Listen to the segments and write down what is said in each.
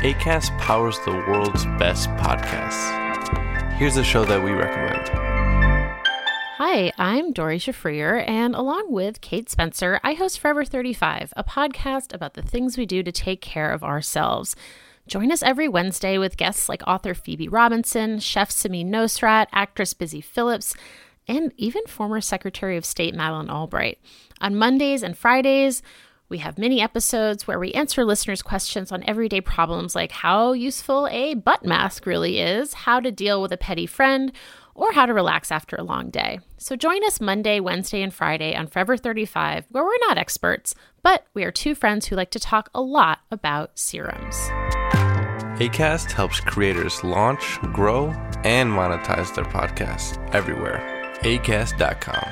Acast powers the world's best podcasts. Here's a show that we recommend. Hi, I'm Dory Shafrier, and along with Kate Spencer, I host Forever 35, a podcast about the things we do to take care of ourselves. Join us every Wednesday with guests like author Phoebe Robinson, chef Samin Nosrat, actress Busy Phillips, and even former Secretary of State Madeleine Albright. On Mondays and Fridays, we have mini episodes where we answer listeners' questions on everyday problems like how useful a butt mask really is, how to deal with a petty friend, or how to relax after a long day. So join us Monday, Wednesday, and Friday on Forever 35, where we're not experts, but we are two friends who like to talk a lot about serums. Acast helps creators launch, grow, and monetize their podcasts everywhere. Acast.com.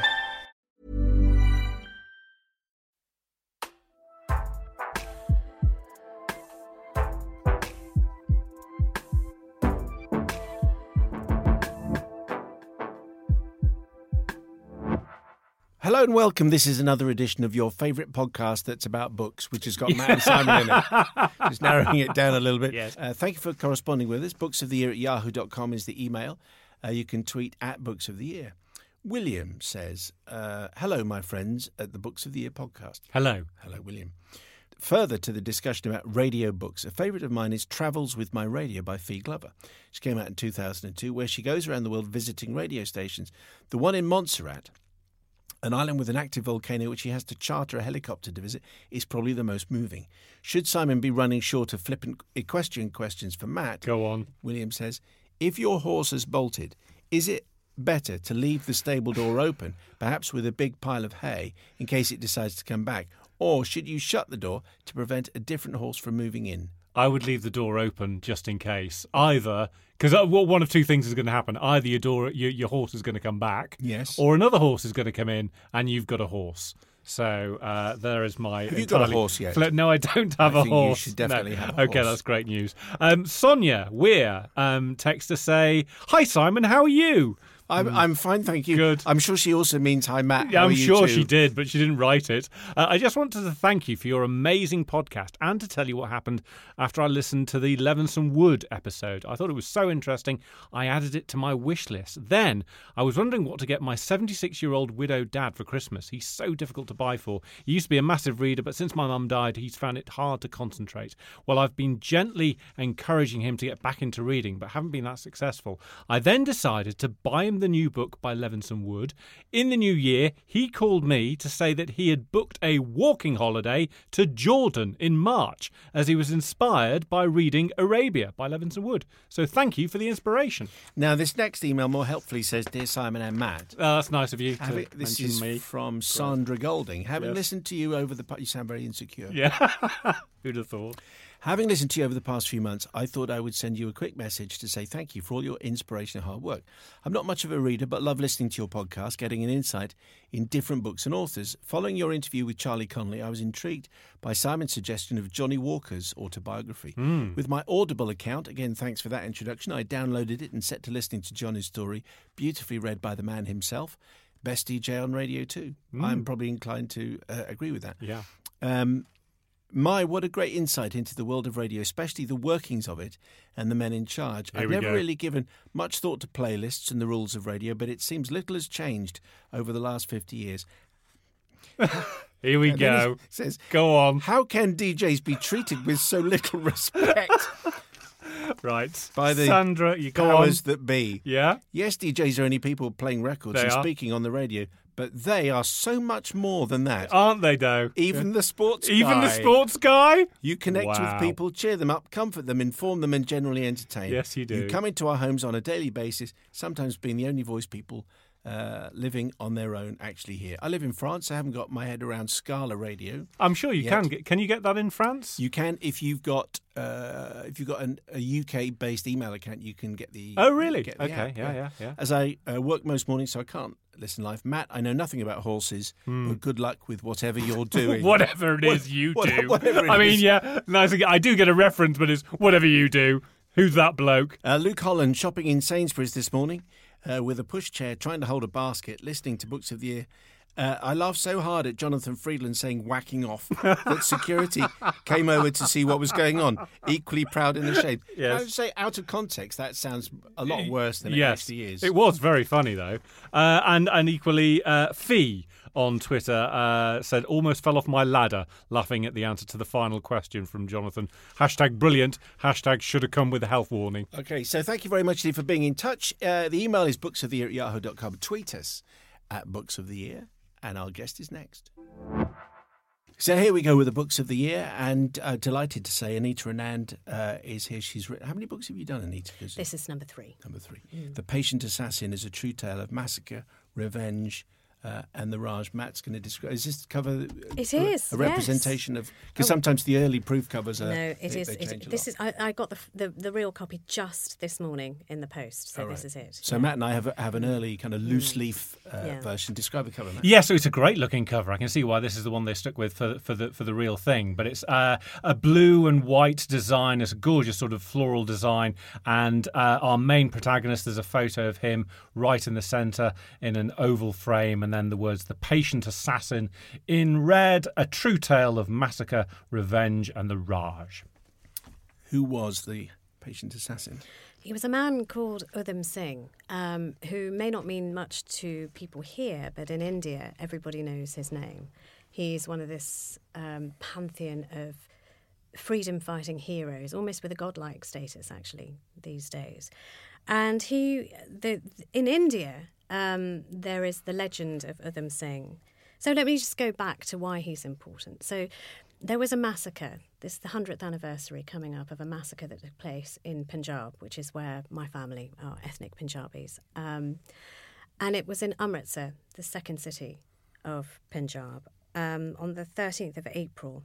Hello and welcome. This is another edition of your favourite podcast that's about books, which has got Matt and Simon in it. Just narrowing it down a little bit. Yes. Thank you for corresponding with us. booksoftheyear@yahoo.com is the email. You can tweet at Books of the Year. William says, hello, my friends at the Books of the Year podcast. Hello. Hello, William. Further to the discussion about radio books, a favourite of mine is Travels with My Radio by Fee Glover. She came out in 2002, where she goes around the world visiting radio stations. The one in Montserrat, an island with an active volcano which he has to charter a helicopter to visit, is probably the most moving. Should Simon be running short of flippant equestrian questions for Matt? Go on. William says, if your horse has bolted, is it better to leave the stable door open, perhaps with a big pile of hay, in case it decides to come back? Or should you shut the door to prevent a different horse from moving in? I would leave the door open just in case. Either, because one of two things is going to happen. Either your horse is going to come back. Yes. Or another horse is going to come in and you've got a horse. So there is my... Have you got a horse yet? No, I don't have a horse. You should definitely have a horse. Okay, that's great news. Sonia Weir texts to say, hi, Simon, how are you? I'm fine, thank you. Good. I'm sure she also means hi, Matt. Yeah, How I'm are you sure too? she did, but she didn't write it. I just wanted to thank you for your amazing podcast and to tell you what happened after I listened to the Levinson Wood episode. I thought it was so interesting, I added it to my wish list. Then, I was wondering what to get my 76-year-old widowed dad for Christmas. He's so difficult to buy for. He used to be a massive reader, but since my mum died, he's found it hard to concentrate. Well, I've been gently encouraging him to get back into reading, but haven't been that successful. I then decided to buy him the new book by Levinson Wood. In the new year, he called me to say that he had booked a walking holiday to Jordan in March, as he was inspired by reading Arabia by Levinson Wood. So thank you for the inspiration. Now, this next email more helpfully says, Dear Simon and Matt. That's nice of you to This mention is me. from Sandra Golding. Having Yes. listened to you over the... You sound very insecure. Yeah, who'd have thought? Having listened to you over the past few months, I thought I would send you a quick message to say thank you for all your inspiration and hard work. I'm not much of a reader, but love listening to your podcast, getting an insight in different books and authors. Following your interview with Charlie Connelly, I was intrigued by Simon's suggestion of Johnny Walker's autobiography. With my Audible account, again, thanks for that introduction, I downloaded it and set to listening to Johnny's story, beautifully read by the man himself. Best DJ on radio too. I'm probably inclined to agree with that. Yeah. What a great insight into the world of radio, especially the workings of it and the men in charge. Here I've we never go. really given much thought to playlists and the rules of radio, but it seems little has changed over the last 50 years. Here we And then go. it says, Go on. how can DJs be treated with so little respect Right. by the Sandra, you go on. powers that be? Yeah? Yes, DJs are only people playing records They and are. speaking on the radio, but they are so much more than that. Aren't they, though? Even the sports Even the guy. sports guy? You connect Wow. with people, cheer them up, comfort them, inform them, and generally entertain. Yes, you do. You come into our homes on a daily basis, sometimes being the only voice people living on their own actually hear. I live in France. I haven't got my head around Scala radio. I'm sure you Yet. can get. Can you get that in France? You can if you've got a UK based email account. You can get the. Oh, really? get the Okay. app, Yeah. As I work most mornings, so I can't listen live. Matt, I know nothing about horses, but good luck with whatever you're doing. Whatever it is you do. whatever it I mean, is. yeah. Nice. I do get a reference, but it's whatever you do. Who's that bloke? Luke Holland shopping in Sainsbury's this morning with a pushchair, trying to hold a basket, listening to Books of the Year I laughed so hard at Jonathan Friedland saying whacking off that security came over to see what was going on, equally proud in the shade. Yes. I would say out of context, that sounds a lot worse than it Yes, actually is. it was very funny, though. And equally, Fee on Twitter said, almost fell off my ladder laughing at the answer to the final question from Jonathan. #brilliant, #should have come with a health warning. Okay, so thank you very much, Lee, for being in touch. The email is booksoftheyear@yahoo.com. Tweet us at Books of the Year, and our guest is next. So here we go with the Books of the Year, and delighted to say Anita Anand is here. She's written. How many books have you done, Anita? This is number 3. Number 3. The Patient Assassin is a true tale of massacre, revenge, and the Raj. Matt's going to describe. Is this cover? It is a representation of, because sometimes the early proof covers are. No, it is. They change a This lot. is. I got the real copy just this morning in the post. So this is it. So Matt and I have an early kind of loose leaf Yeah. version. Describe the cover, Matt. Yeah, so it's a great looking cover. I can see why this is the one they stuck with for the real thing. But it's a blue and white design. It's a gorgeous sort of floral design. And our main protagonist, there's a photo of him right in the centre in an oval frame. And then the words, "The Patient Assassin," in red, a true tale of massacre, revenge, and the Raj. Who was the patient assassin? He was a man called Udham Singh, who may not mean much to people here, but in India, everybody knows his name. He's one of this pantheon of freedom-fighting heroes, almost with a godlike status, actually, these days. And in India, there is the legend of Udham Singh. So let me just go back to why he's important. So there was a massacre. This is the 100th anniversary coming up of a massacre that took place in Punjab, which is where my family are ethnic Punjabis. And it was in Amritsar, the second city of Punjab, on the 13th of April,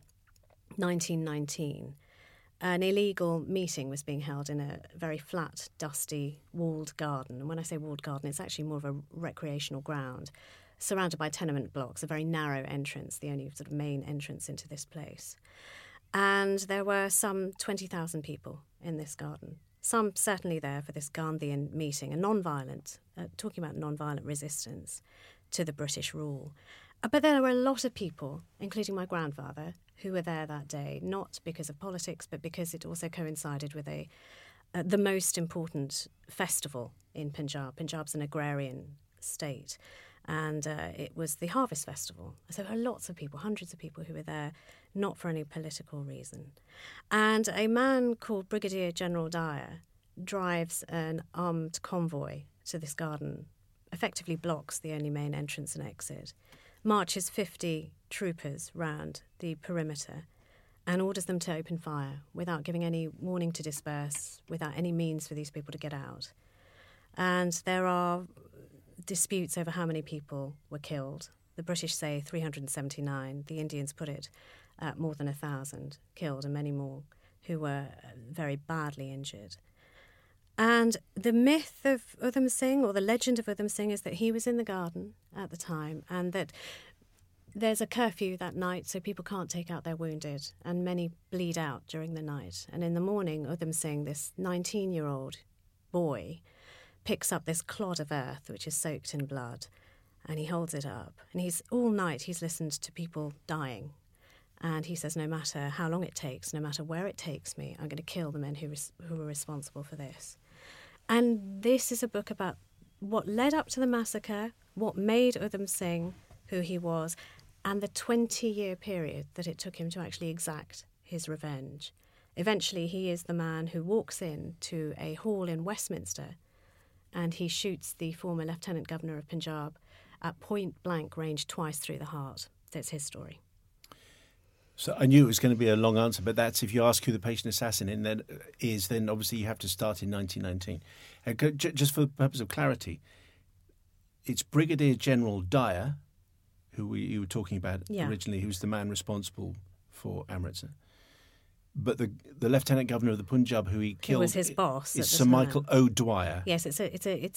1919. An illegal meeting was being held in a very flat, dusty, walled garden. And when I say walled garden, it's actually more of a recreational ground, surrounded by tenement blocks, a very narrow entrance, the only sort of main entrance into this place. And there were some 20,000 people in this garden, some certainly there for this Gandhian meeting, a non-violent, talking about non-violent resistance to the British rule. But there were a lot of people, including my grandfather, who were there that day, not because of politics, but because it also coincided with the most important festival in Punjab. Punjab's an agrarian state, and it was the Harvest Festival. So there were lots of people, hundreds of people who were there, not for any political reason. And a man called Brigadier General Dyer drives an armed convoy to this garden, effectively blocks the only main entrance and exit, marches 50 troopers round the perimeter and orders them to open fire without giving any warning to disperse, without any means for these people to get out. And there are disputes over how many people were killed. The British say 379. The Indians put it at more than 1,000 killed and many more who were very badly injured. And the myth of Udham Singh, or the legend of Udham Singh, is that he was in the garden at the time and that there's a curfew that night, so people can't take out their wounded, and many bleed out during the night. And in the morning, Udham Singh, this 19-year-old boy, picks up this clod of earth, which is soaked in blood, and he holds it up. And all night he's listened to people dying. And he says, no matter how long it takes, no matter where it takes me, I'm going to kill the men who were responsible for this. And this is a book about what led up to the massacre, what made Udham Singh who he was, and the 20-year period that it took him to actually exact his revenge. Eventually, he is the man who walks in to a hall in Westminster and he shoots the former Lieutenant Governor of Punjab at point-blank range twice through the heart. That's his story. So I knew it was going to be a long answer, but that's if you ask who the patient assassin is, then obviously you have to start in 1919. Just for the purpose of clarity, it's Brigadier General Dyer, who you were talking about originally, who's the man responsible for Amritsar. But the Lieutenant Governor of the Punjab, who he killed, was his boss. Is Sir Michael O'Dwyer. Yes, it's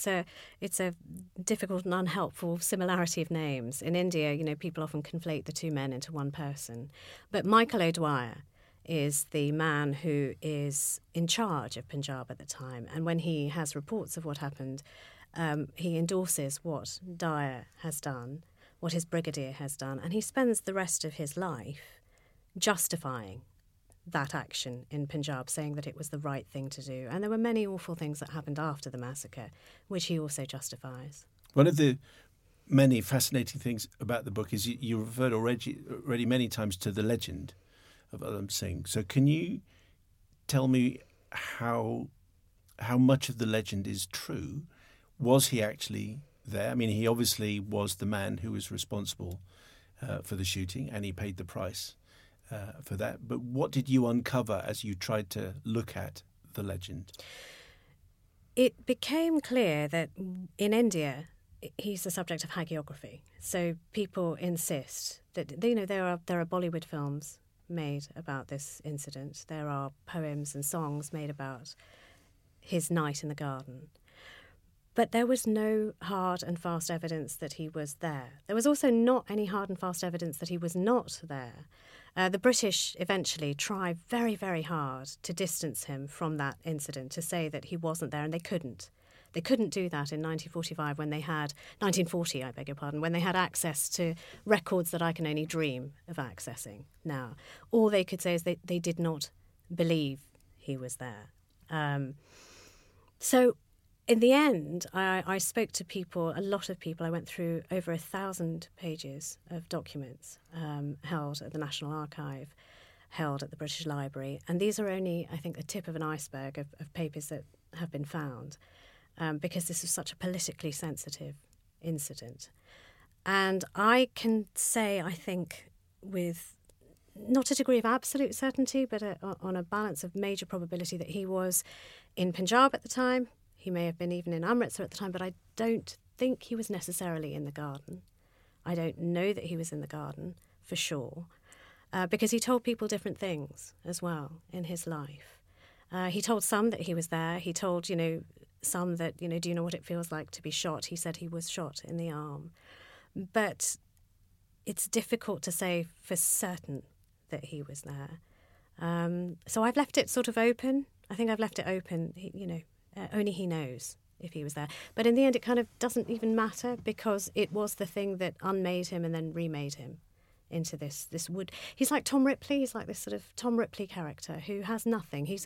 a difficult and unhelpful similarity of names. In India, people often conflate the two men into one person. But Michael O'Dwyer is the man who is in charge of Punjab at the time. And when he has reports of what happened, he endorses what Dyer has done, what his brigadier has done. And he spends the rest of his life justifying that action in Punjab, saying that it was the right thing to do. And there were many awful things that happened after the massacre, which he also justifies. One of the many fascinating things about the book is you referred already many times to the legend of Udham Singh. So can you tell me how much of the legend is true? Was he actually there? I mean, he obviously was the man who was responsible for the shooting, and he paid the price for that. But what did you uncover as you tried to look at the legend? It became clear that in India, he's the subject of hagiography. So people insist that, you know, there are Bollywood films made about this incident. There are poems and songs made about his night in the garden. But there was no hard and fast evidence that he was there. There was also not any hard and fast evidence that he was not there. The British eventually tried very, very hard to distance him from that incident, to say that he wasn't there, and they couldn't. They couldn't do that in 1940, when they had access to records that I can only dream of accessing now. All they could say is they did not believe he was there. So in the end, I spoke to people, a lot of people. I went through over 1,000 pages of documents held at the National Archive, held at the British Library. And these are only, I think, the tip of an iceberg of papers that have been found, because this is such a politically sensitive incident. And I can say, I think, with not a degree of absolute certainty, but on a balance of major probability, that he was in Punjab at the time. He may have been even in Amritsar at the time, but I don't think he was necessarily in the garden. I don't know that he was in the garden for sure, because he told people different things as well in his life. He told some that he was there. He told, some that, do you know what it feels like to be shot? He said he was shot in the arm. But it's difficult to say for certain that he was there. So I've left it sort of open. I think I've left it open, only he knows if he was there. But in the end, it kind of doesn't even matter, because it was the thing that unmade him and then remade him into this wood. He's like Tom Ripley. He's like this sort of Tom Ripley character who has nothing. He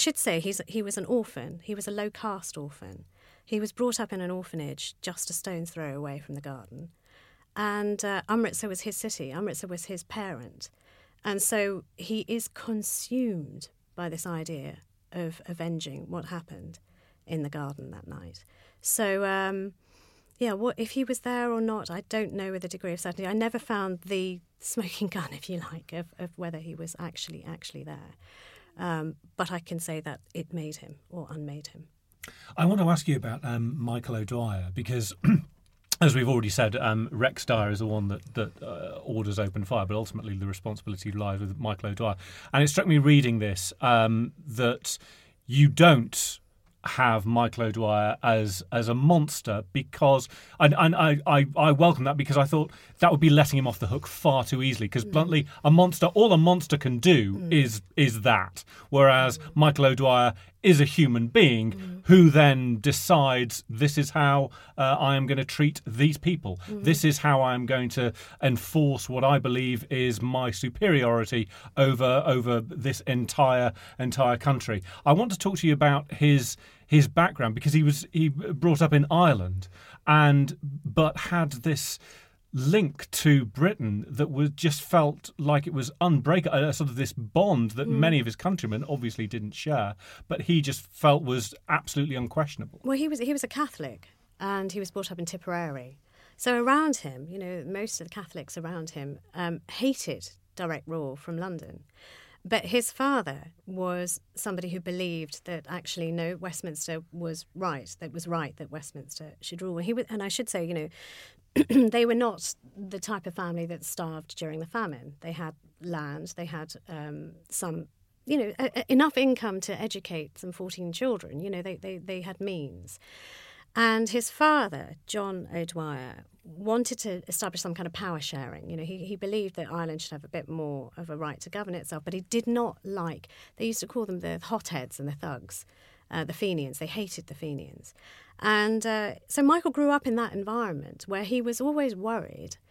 was an orphan. He was a low caste orphan. He was brought up in an orphanage just a stone's throw away from the garden. And Amritsar was his city. Amritsar was his parent. And so he is consumed by this idea of avenging what happened in the garden that night. So, what if he was there or not, I don't know with a degree of certainty. I never found the smoking gun, if you like, of whether he was actually there. But I can say that it made him or unmade him. I want to ask you about Michael O'Dwyer, because as we've already said, Rex Dyer is the one that orders open fire, but ultimately the responsibility lies with Michael O'Dwyer. And it struck me reading this that you don't have Michael O'Dwyer as a monster, because I welcome that, because I thought that would be letting him off the hook far too easily, because bluntly, all a monster can do is that, whereas Michael O'Dwyer is a human being who then decides, this is how I am going to treat these people. This is how I am going to enforce what I believe is my superiority over this entire country. I want to talk to you about his background, because he brought up in Ireland but had this link to Britain that was just felt like it was unbreakable, sort of this bond that many of his countrymen obviously didn't share, but he just felt was absolutely unquestionable. Well, he was a Catholic, and he was brought up in Tipperary. So around him, most of the Catholics around him hated direct rule from London. But his father was somebody who believed that actually, no, Westminster was right. That was right that Westminster should rule. And I should say, they were not the type of family that starved during the famine. They had land. They had some, enough income to educate some 14 children. They had means. And his father, John O'Dwyer, wanted to establish some kind of power sharing. He believed that Ireland should have a bit more of a right to govern itself, but he did not like, they used to call them the hotheads and the thugs, the Fenians. They hated the Fenians. And so Michael grew up in that environment where he was always worried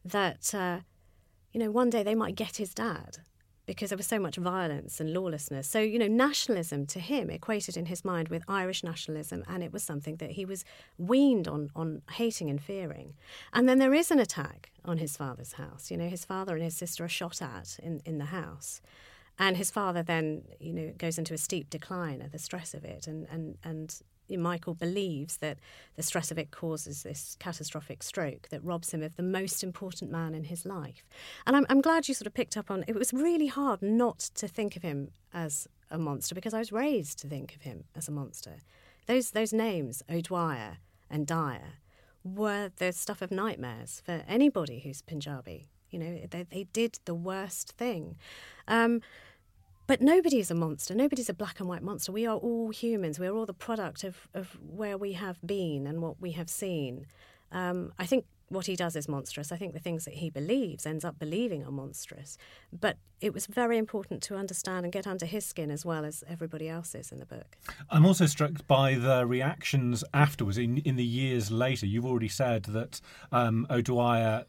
that, one day they might get his dad because there was so much violence and lawlessness. So, nationalism to him equated in his mind with Irish nationalism, and it was something that he was weaned on hating and fearing. And then there is an attack on his father's house. His father and his sister are shot at in the house. And his father then, goes into a steep decline at the stress of it. And Michael believes that the stress of it causes this catastrophic stroke that robs him of the most important man in his life. And I'm glad you sort of picked up on, it was really hard not to think of him as a monster, because I was raised to think of him as a monster. Those names, O'Dwyer and Dyer, were the stuff of nightmares for anybody who's Punjabi. They did the worst thing. But nobody is a monster. Nobody's a black and white monster. We are all humans. We are all the product of where we have been and what we have seen. I think what he does is monstrous. I think the things that he believes, ends up believing, are monstrous. But it was very important to understand and get under his skin as well as everybody else's in the book. I'm also struck by the reactions afterwards, in the years later. You've already said that O'Dwyer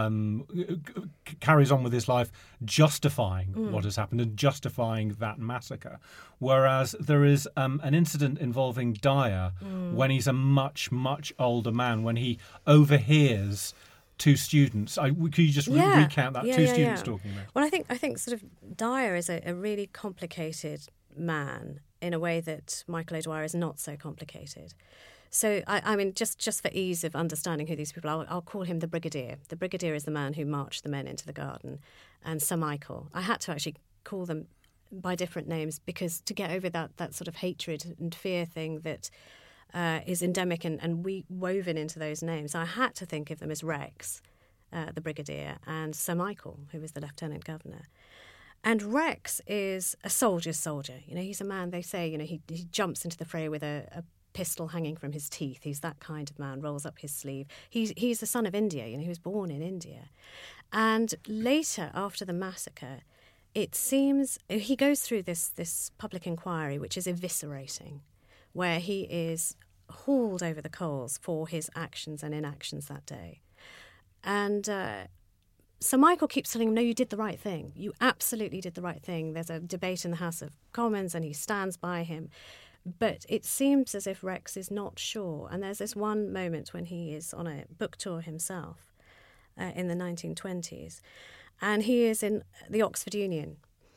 carries on with his life justifying what has happened and justifying that massacre, whereas there is an incident involving Dyer when he's a much, much older man, when he overhears two students. Could you just recount that? Two students talking about. Well, I think sort of Dyer is a really complicated man in a way that Michael O'Dwyer is not so complicated. So, I mean, just for ease of understanding who these people are, I'll call him the Brigadier. The Brigadier is the man who marched the men into the garden. And Sir Michael. I had to actually call them by different names because to get over that sort of hatred and fear thing that is endemic and woven into those names, I had to think of them as Rex, the Brigadier, and Sir Michael, who was the Lieutenant Governor. And Rex is a soldier's soldier. He's a man, they say, he jumps into the fray with a pistol hanging from his teeth. He's that kind of man, rolls up his sleeve. He's the son of India, he was born in India. And later, after the massacre, it seems he goes through this public inquiry, which is eviscerating, where he is hauled over the coals for his actions and inactions that day. And Sir Michael keeps telling him, no, you did the right thing. You absolutely did the right thing. There's a debate in the House of Commons and he stands by him. But it seems as if Rex is not sure. And there's this one moment when he is on a book tour himself in the 1920s. And he is in the Oxford Union.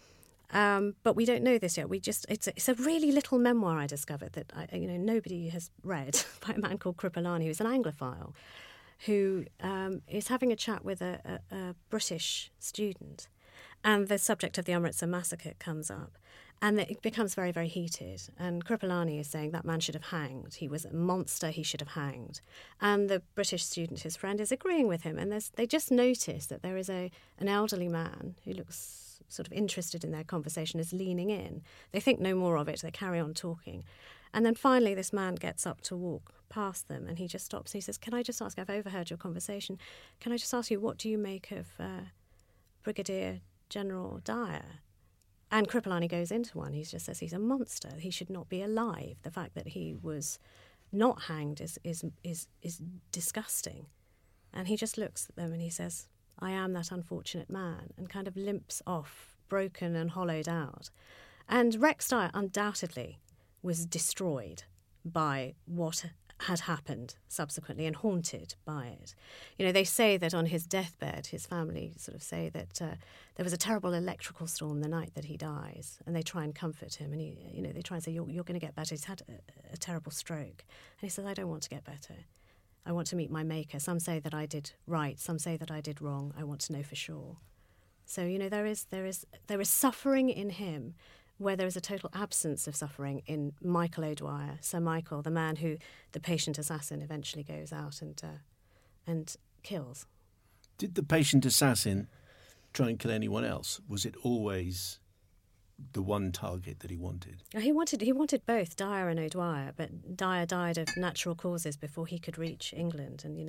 But we don't know this yet. It's a really little memoir I discovered that nobody has read by a man called Kripalani, who's an Anglophile, who is having a chat with a British student. And the subject of the Amritsar massacre comes up. And it becomes very, very heated. And Kripalani is saying that man should have hanged. He was a monster, he should have hanged. And the British student, his friend, is agreeing with him. And they just notice that there is an elderly man who looks sort of interested in their conversation, is leaning in. They think no more of it. They carry on talking. And then finally this man gets up to walk past them and he just stops and he says, can I just ask, I've overheard your conversation, can I just ask you, what do you make of Brigadier General Dyer? And Kripalani goes into one. He just says he's a monster. He should not be alive. The fact that he was not hanged is disgusting. And he just looks at them and he says, I am that unfortunate man, and kind of limps off, broken and hollowed out. And Rex Dyer undoubtedly was destroyed by what had happened subsequently and haunted by it. They say that on his deathbed, his family sort of say that there was a terrible electrical storm the night that he dies, and they try and comfort him, and they try and say, you're going to get better. He's had a terrible stroke. And he says, I don't want to get better. I want to meet my maker. Some say that I did right. Some say that I did wrong. I want to know for sure. So, there is suffering in him where there is a total absence of suffering in Michael O'Dwyer, Sir Michael, the man who the patient assassin eventually goes out and kills. Did the patient assassin try and kill anyone else? Was it always the one target that he wanted? He wanted both Dyer and O'Dwyer, but Dyer died of natural causes before he could reach England, and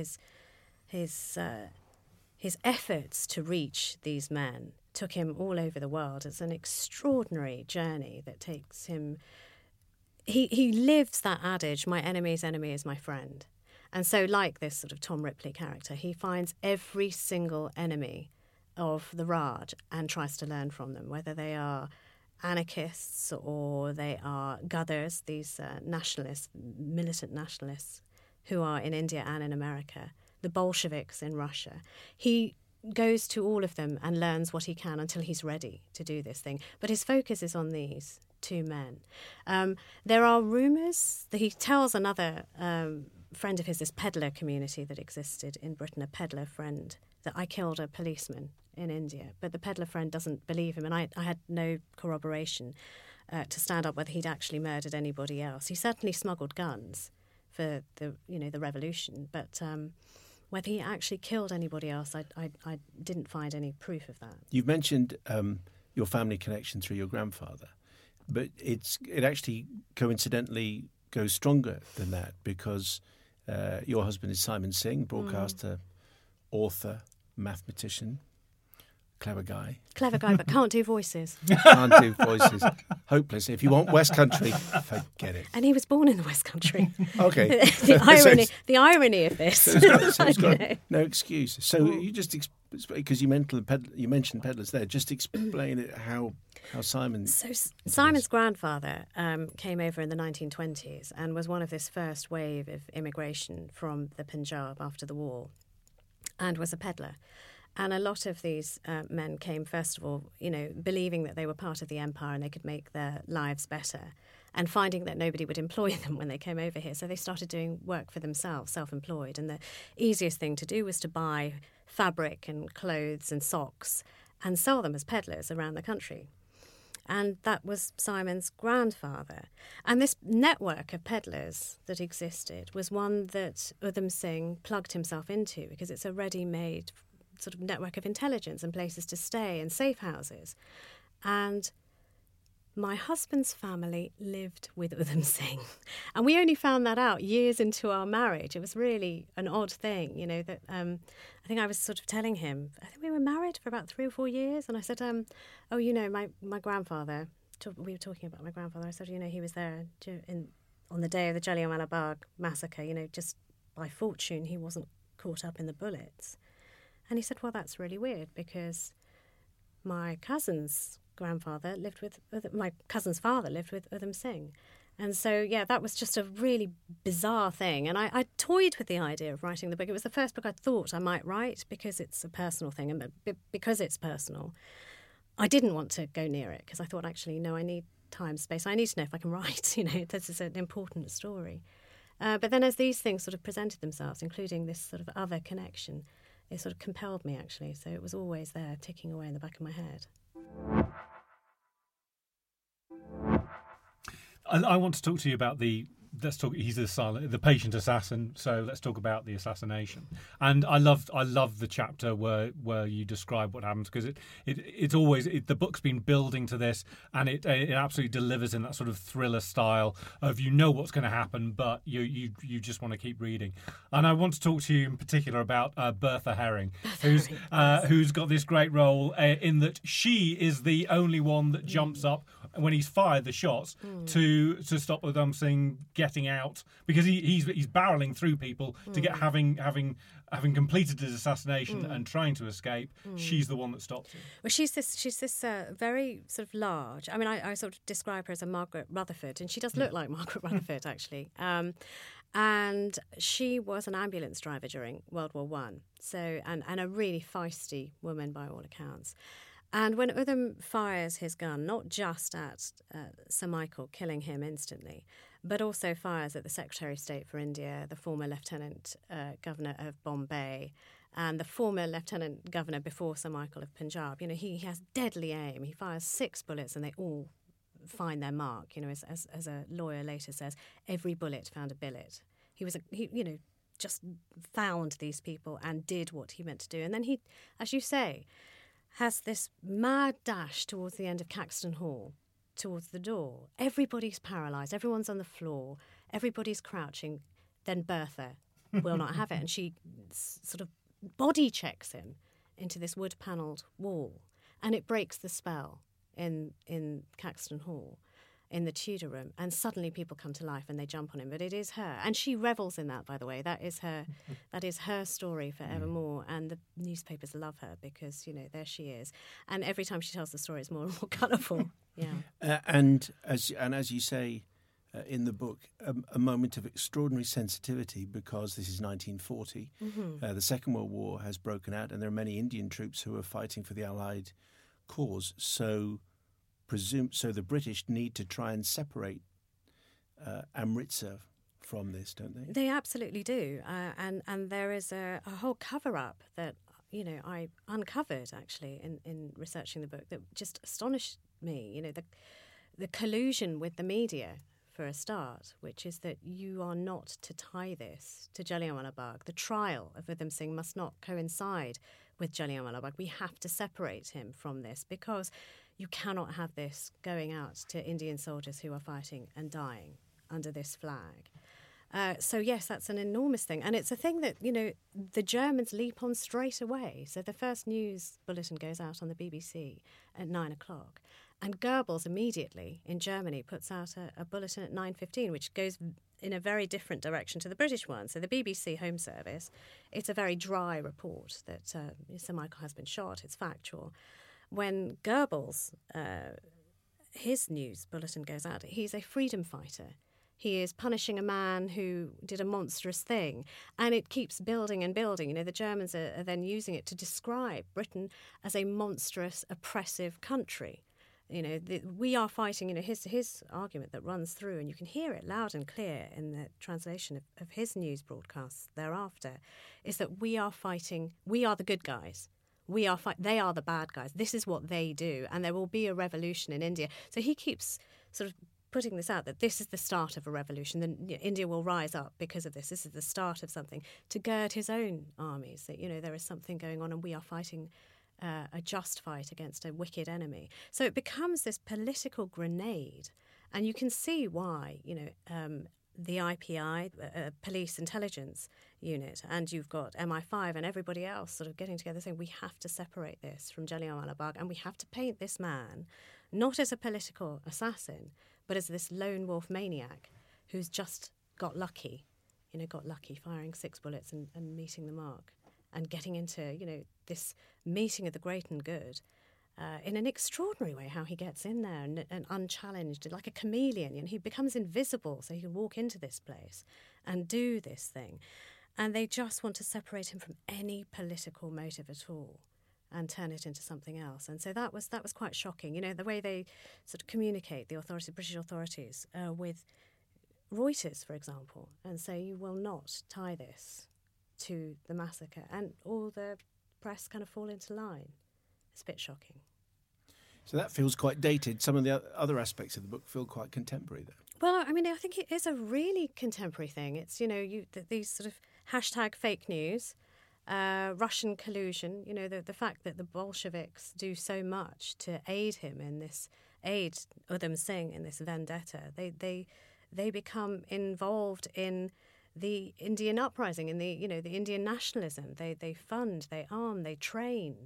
his efforts to reach these men took him all over the world. It's an extraordinary journey that takes him. He lives that adage, my enemy's enemy is my friend. And so, like this sort of Tom Ripley character, he finds every single enemy of the Raj and tries to learn from them, whether they are anarchists or they are Gaddars, these nationalists, militant nationalists who are in India and in America, the Bolsheviks in Russia. He goes to all of them and learns what he can until he's ready to do this thing. But his focus is on these two men. There are rumours that he tells another friend of his, this peddler community that existed in Britain, a peddler friend, that I killed a policeman in India. But the peddler friend doesn't believe him, and I had no corroboration to stand up whether he'd actually murdered anybody else. He certainly smuggled guns for the revolution, but whether he actually killed anybody else, I didn't find any proof of that. You've mentioned your family connection through your grandfather, but it actually coincidentally goes stronger than that, because your husband is Simon Singh, broadcaster, author, mathematician, clever guy, but can't do voices. Can't do voices. Hopeless. If you want West Country, forget it. And he was born in the West Country. Okay. the irony of this. So it's got no excuse. So you just because you mentioned peddlers there. Just explain it how Simon. So Simon's grandfather came over in the 1920s and was one of this first wave of immigration from the Punjab after the war, and was a peddler. And a lot of these men came, first of all, believing that they were part of the empire and they could make their lives better, and finding that nobody would employ them when they came over here. So they started doing work for themselves, self-employed. And the easiest thing to do was to buy fabric and clothes and socks and sell them as peddlers around the country. And that was Simon's grandfather. And this network of peddlers that existed was one that Udham Singh plugged himself into, because it's a ready-made sort of network of intelligence and places to stay and safe houses. And my husband's family lived with Udham Singh. And we only found that out years into our marriage. It was really an odd thing, that I think I was sort of telling him, I think we were married for about 3 or 4 years. And I said, my grandfather, we were talking about my grandfather. I said, he was there on the day of the Jallianwala Bagh massacre, just by fortune, he wasn't caught up in the bullets. And he said, well, that's really weird, because my cousin's father lived with Udham Singh. And so, that was just a really bizarre thing. And I toyed with the idea of writing the book. It was the first book I thought I might write, because it's a personal thing. And because it's personal, I didn't want to go near it, because I thought, actually, no, I need time, space. I need to know if I can write. This is an important story. But then as these things sort of presented themselves, including this sort of other connection, it sort of compelled me, actually. So it was always there, ticking away in the back of my head. I want to talk to you about he's the patient assassin, so let's talk about the assassination. And I love the chapter where you describe what happens, because it's always the book's been building to this, and it absolutely delivers in that sort of thriller style of what's going to happen, but you just want to keep reading. And I want to talk to you in particular about Bertha Herring, who's got this great role in that she is the only one that jumps up when he's fired the shots to stop Udham Singh getting out, because he's barreling through people to get having completed his assassination and trying to escape. She's the one that stops him. Well, she's this very sort of large. I mean, I sort of describe her as a Margaret Rutherford, and she does look like Margaret Rutherford, actually. And she was an ambulance driver during World War I, so and a really feisty woman by all accounts. And when Udham fires his gun, not just at Sir Michael, killing him instantly, but also fires at the Secretary of State for India, the former Lieutenant Governor of Bombay, and the former Lieutenant Governor before Sir Michael of Punjab, he has deadly aim. He fires 6 bullets and they all find their mark. As a lawyer later says, every bullet found a billet. He just found these people and did what he meant to do. And then he, as you say, has this mad dash towards the end of Caxton Hall, towards the door. Everybody's paralysed. Everyone's on the floor. Everybody's crouching. Then Bertha will not have it. And she sort of body checks him into this wood-panelled wall. And it breaks the spell in Caxton Hall in the Tudor room, and suddenly people come to life and they jump on him. But it is her, and she revels in that, by the way. That is her story forevermore, and the newspapers love her because, there she is. And every time she tells the story, it's more and more colourful. Yeah. And as you say in the book, a moment of extraordinary sensitivity, because this is 1940. The Second World War has broken out, and there are many Indian troops who are fighting for the Allied cause. So the British need to try and separate Amritsar from this, don't they? They absolutely do. And there is a whole cover-up that, I uncovered, actually, in researching the book that just astonished me. The collusion with the media, for a start, which is that you are not to tie this to Jallianwala Bagh. The trial of Udham Singh must not coincide with Jallianwala Bagh. We have to separate him from this because you cannot have this going out to Indian soldiers who are fighting and dying under this flag. So, yes, that's an enormous thing. And it's a thing that, the Germans leap on straight away. So the first news bulletin goes out on the BBC at 9:00. And Goebbels immediately in Germany puts out a bulletin at 9:15, which goes in a very different direction to the British one. So the BBC Home Service, it's a very dry report that Sir Michael has been shot. It's factual. When Goebbels, his news bulletin goes out, he's a freedom fighter. He is punishing a man who did a monstrous thing. And it keeps building and building. The Germans are then using it to describe Britain as a monstrous, oppressive country. We are fighting, his argument that runs through, and you can hear it loud and clear in the translation of his news broadcasts thereafter, is that we are fighting, we are the good guys. They are the bad guys. This is what they do, and there will be a revolution in India. So he keeps sort of putting this out, that this is the start of a revolution. Then India will rise up because of this. This is the start of something, to gird his own armies, that, there is something going on and we are fighting a just fight against a wicked enemy. So it becomes this political grenade, and you can see why, the IPI, Police Intelligence Unit, and you've got MI5 and everybody else sort of getting together saying we have to separate this from Jallianwala Bagh, and we have to paint this man not as a political assassin, but as this lone wolf maniac who's just got lucky, firing 6 bullets and meeting the mark, and getting into, this meeting of the great and good in an extraordinary way, how he gets in there and unchallenged, like a chameleon. He becomes invisible so he can walk into this place and do this thing. And they just want to separate him from any political motive at all and turn it into something else. And so that was quite shocking. The way they sort of communicate, the British authorities, with Reuters, for example, and say you will not tie this to the massacre, and all the press kind of fall into line. It's a bit shocking. So that feels quite dated. Some of the other aspects of the book feel quite contemporary, though. Well, I think it is a really contemporary thing. It's, these sort of hashtag fake news, Russian collusion, the fact that the Bolsheviks do so much to aid him in this, aid Udham Singh in this vendetta. They become involved in the Indian uprising, in the Indian nationalism. They fund, they arm, they train.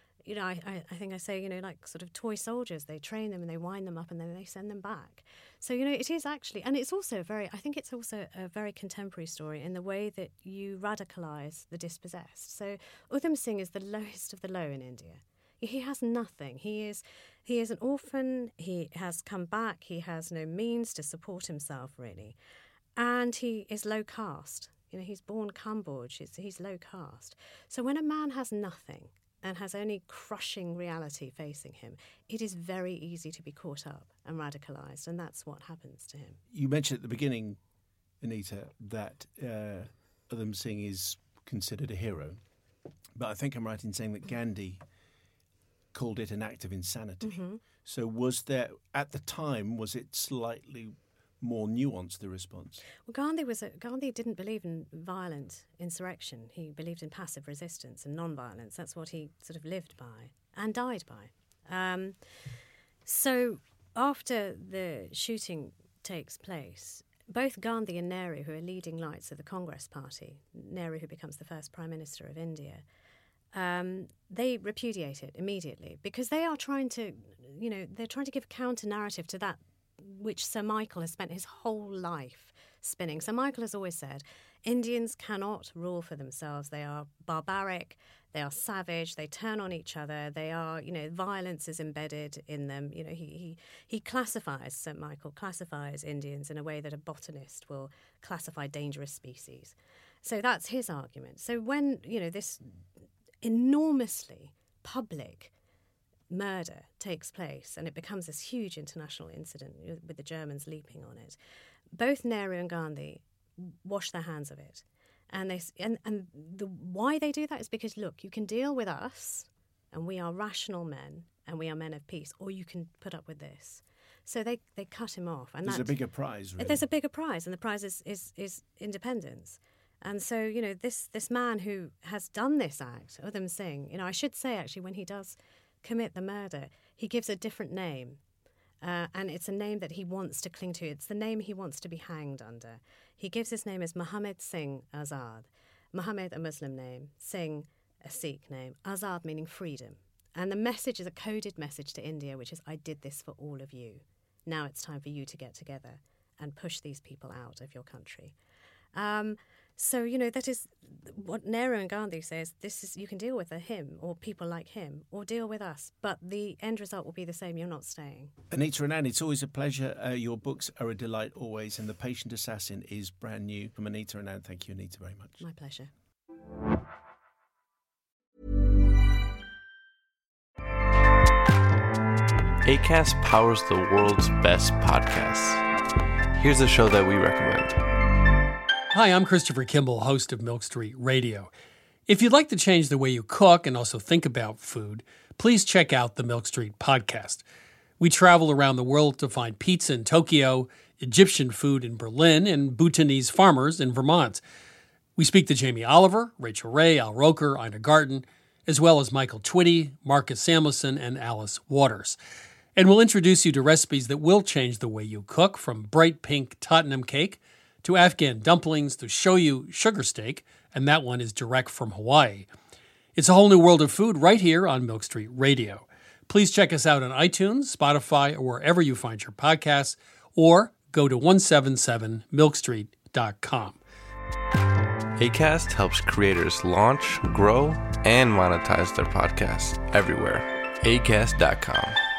I think I say, like sort of toy soldiers. They train them and they wind them up and then they send them back. So, it is actually, and it's also I think it's also a very contemporary story in the way that you radicalise the dispossessed. So Udham Singh is the lowest of the low in India. He has nothing. He is an orphan. He has come back. He has no means to support himself, really. And he is low caste. He's born Cambodge. He's low caste. So when a man has nothing and has only crushing reality facing him, it is very easy to be caught up and radicalised, and that's what happens to him. You mentioned at the beginning, Anita, that Udham Singh is considered a hero, but I think I'm right in saying that Gandhi called it an act of insanity. Mm-hmm. So was there, at the time, was it slightly more nuanced, the response? Well, Gandhi didn't believe in violent insurrection. He believed in passive resistance and non-violence. That's what he sort of lived by and died by. So after the shooting takes place, both Gandhi and Nehru, who are leading lights of the Congress Party, Nehru, who becomes the first Prime Minister of India, they repudiate it immediately because they are trying to, they're trying to give a counter-narrative to that which Sir Michael has spent his whole life spinning. Sir Michael has always said, Indians cannot rule for themselves. They are barbaric, they are savage, they turn on each other, they are, violence is embedded in them. He classifies, St. Michael classifies Indians in a way that a botanist will classify dangerous species. So that's his argument. So when, this enormously public murder takes place and it becomes this huge international incident with the Germans leaping on it, both Nehru and Gandhi wash their hands of it. And why they do that is because, look, you can deal with us and we are rational men and we are men of peace, or you can put up with this. So they cut him off. And there's a bigger prize, really. There's a bigger prize, and the prize is independence. And so, this man who has done this act, Udham Singh, I should say, actually, when he does commit the murder, he gives a different name. And it's a name that he wants to cling to. It's the name he wants to be hanged under. He gives his name as Muhammad Singh Azad. Muhammad, a Muslim name. Singh, a Sikh name. Azad meaning freedom. And the message is a coded message to India, which is, I did this for all of you. Now it's time for you to get together and push these people out of your country. So, that is what Nehru and Gandhi says. This is, you can deal with him or people like him or deal with us, but the end result will be the same. You're not staying. Anita Anand, it's always a pleasure. Your books are a delight always, and The Patient Assassin is brand new. From Anita Anand, thank you, Anita, very much. My pleasure. Acast powers the world's best podcasts. Here's a show that we recommend. Hi, I'm Christopher Kimball, host of Milk Street Radio. If you'd like to change the way you cook and also think about food, please check out the Milk Street podcast. We travel around the world to find pizza in Tokyo, Egyptian food in Berlin, and Bhutanese farmers in Vermont. We speak to Jamie Oliver, Rachel Ray, Al Roker, Ina Garten, as well as Michael Twitty, Marcus Samuelson, and Alice Waters. And we'll introduce you to recipes that will change the way you cook, from bright pink Tottenham cake to Afghan dumplings to shoyu sugar steak, and that one is direct from Hawaii. It's a whole new world of food right here on Milk Street Radio. Please check us out on iTunes, Spotify, or wherever you find your podcasts, or go to 177milkstreet.com. Acast helps creators launch, grow, and monetize their podcasts everywhere. Acast.com.